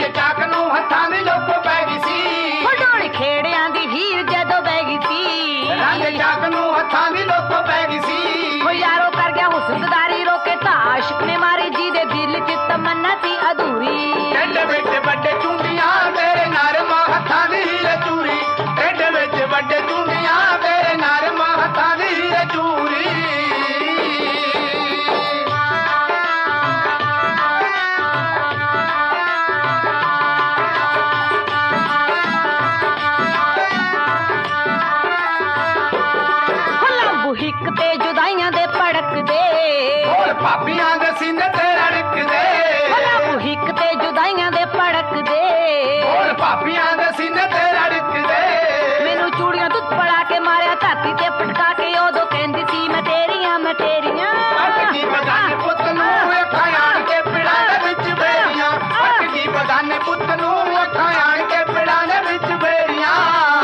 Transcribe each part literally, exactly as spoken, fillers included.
ਰੰਗ ਚਾਕ ਨੂੰ ਹੱਥਾਂ ਦੀ ਲੁੱਕ ਪੈ ਗਈ ਸੀ ਢੋਲ ਖੇੜਿਆਂ ਦੀ ਹੀਰ ਜਦੋਂ ਬਹਿ ਗਈ ਸੀ ਰੰਗ ਚਾਕ ਨੂੰ ਹੱਥਾਂ ਦੀ ਲੁੱਕ ਪੈ ਗਈ ਸੀ ਉਹ ਯਾਰੋ ਕਰ ਗਿਆ ਹੁਸਨਦਾਰੀ ਰੋਕੇ ਤਾਂ ਆਸ਼ਿਕ ਨੇ ਮਾਰੀ ਜੀ ਦੇ ਦਿਲ ਚ ਤਮੰਨਾ ਸੀ ਅਧੂਰੀ ਢਿੱਡ ਵਿੱਚ ਵੱਡੇ ਚੁੰਡੀਆਂ ਤੇਰੇ ਨਰਮ ਹੱਥਾਂ ਦੀ ਹੀਰ ਚੂਰੀ ਢਿੱਡ ਵਿੱਚ ਵੱਡੇ ਚੁੰਡੀਆਂ ਤੇਰੇ ਨਰਮ ਹੱਥਾਂ ਦੀ ਹੀਰ ਚੂਰੀ ਹਿੱਕ ਤੇ ਜੁਦਾਈਆਂ ਦੇ ਭੜਕਦੇ ਹੋਰ ਭਾਬੀਆਂ ਦੇ ਸੀਨੇ ਤੇ ਰੜਕਦੇ ਹਿੱਕ ਤੇ ਜੁਦਾਈਆਂ ਦੇ ਭੜਕਦੇ ਹੋਰ ਭਾਬੀਆਂ ਦੇ ਸੀਨੇ ਤੇ ਰੜਕਦੇ ਮੈਨੂੰ ਚੂੜੀਆਂ ਦੁੱਧ ਪੜਾ ਕੇ ਮਾਰਿਆ ਧਰਤੀ ਤੇ ਪਟਕਾ ਕੇ ਉਦੋਂ ਕਹਿੰਦੀ ਸੀ ਮੈਂ ਤੇਰੀਆਂ ਮੈਂ ਤੇਰੀਆਂ ਅਟਕੀ ਬਗਾਨੇ ਪੁੱਤ ਨੂੰ ਅੱਖਾਂ ਆਣ ਕੇ ਪਿੜਾਂ ਦੇ ਵਿੱਚ ਬੇੜੀਆਂ ਅਟਕੀ ਬਗਾਨੇ ਪੁੱਤ ਨੂੰ ਅੱਖਾਂ ਆਣ ਕੇ ਪਿੜਾਂ ਦੇ ਵਿੱਚ ਬੇੜੀਆਂ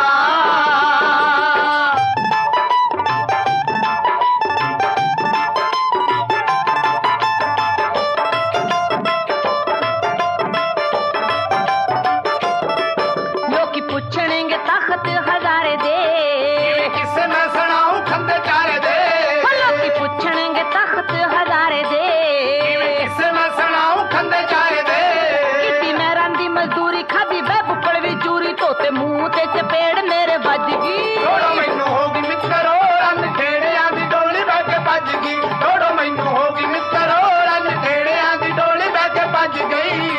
ਪੁੱਛਣਗੇ ਤਖਤ ਹਜ਼ਾਰੇ ਦੇ ਕਿਸੇ ਮੈਂ ਸੁਣਾਉ ਖੰਦੇ ਚਾਰੇ ਦੇ ਲੋਕੀ ਪੁੱਛਣਗੇ ਤਖਤ ਹਜ਼ਾਰੇ ਦੇ ਕਿਸੇ ਮੈਂ ਸੁਣਾਉ ਖੰਦੇ ਚਾਰੇ ਦੇ ਕੀਤੀ ਮੈਂ ਰਾਂਦੀ ਮਜ਼ਦੂਰੀ ਖਾਦੀ ਬੈ ਬੁੱਕੜ ਵੀ ਚੂਰੀ ਧੋਤੇ ਮੂੰਹ ਤੇ ਚਪੇੜ ਮੇਰੇ ਵੱਜ ਗਈ ਡੋੜੋ ਮੈਨੂੰ ਹੋ ਗਈ ਮਿੱਤਰੋ ਰੰਨ ਖੇੜਿਆਂ ਦੀ ਡੋਲੀ ਬਹਿ ਕੇ ਭੱਜ ਗਈ ਡੋੜੋ ਮੈਨੂੰ ਹੋ ਗਈ ਮਿੱਤਰੋ ਰੰਨ ਖੇੜਿਆਂ ਦੀ ਡੋਲੀ ਬਹਿ ਕੇ ਭੱਜ ਗਈ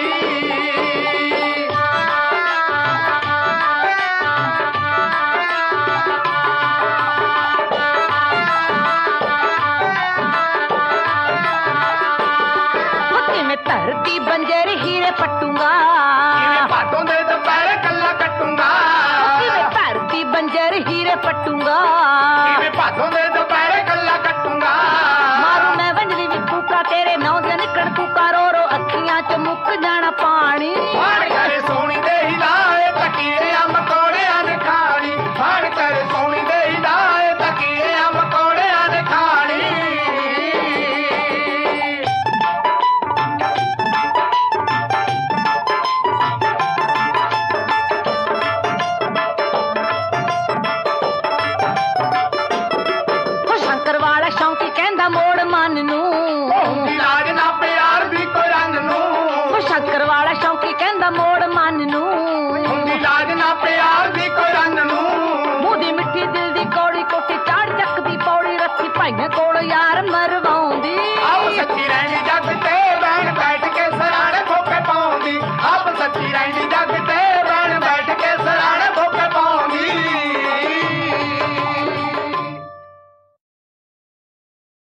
ਧਰਤੀ ਬੰਜਰ ਹੀਰੇ ਪਟੂੰਗਾ ਬਾਟੋਂ ਦੇ ਦੁਪਹਿਰੇ ਕੱਲਾ ਕੱਟੂੰਗਾ ਧਰਤੀ ਬੰਜਰ ਹੀਰੇ ਪਟੂੰਗਾ ਕਿਵੇਂ ਬਾਟੋਂ ਦੇ ਦੁਪਹਿਰੇ ਕੱਲਾ ਕੱਟੂੰਗਾ ਮਾਰੂ ਮੈਂ ਵੰਜਲੀ ਵਿੱਚ ਕੂਕਾ ਤੇਰੇ ਨੌ ਦੇ ਨਿਕਣ ਕੂਕਾ ਰੋ ਰੋ ਅੱਖੀਆਂ ਚ ਮੁੱਕ ਜਾਣਾ ਪਾਣੀ ਫਾੜ ਕਰੇ ਸੋਹਣੀ ਦੇ ਹਿਲਾਏ ਤਕੀਰਿਆਂ ਮਕੌੜਿਆਂ ਨੇ ਖਾਣੀ ਫਾੜ ਕਰੇ ਸੋਹਣੀ ਦੇ ਹਿਲਾਏ ਤਕੀਰਿਆਂ ਮਕੌੜਿਆਂ ਨੇ ਖਾਣੀ ਸ਼ੌਂਕੀ ਕਹਿੰਦਾ ਮੋੜ ਮਨ ਨੂੰ ਲਾਜ ਨਾ ਪਿਆਰ ਦੀ ਕੋਈ ਰੰਗ ਨੂੰ ਸ਼ੰਕਰ ਵਾਲਾ ਸ਼ੌਂਕੀ ਕਹਿੰਦਾ ਮੋੜ ਮਨ ਨੂੰ ਲਾਜ ਨਾ ਪਿਆਰ ਦੀ ਕੋਈ ਰੰਗ ਨੂੰ ਮੂੰਹ ਦੀ ਮਿੱਠੀ ਦਿਲ ਦੀ ਕੌੜੀ ਕੋਠੀ ਚਾੜ ਚੱਕਦੀ ਪੌੜੀ ਰੱਖੀ ਭਾਈਆਂ ਕੋਲ ਯਾਰ ਮਰਵਾਉਂਦੀ ਆਓ ਸੱਚੀ ਰਹਿਣੀ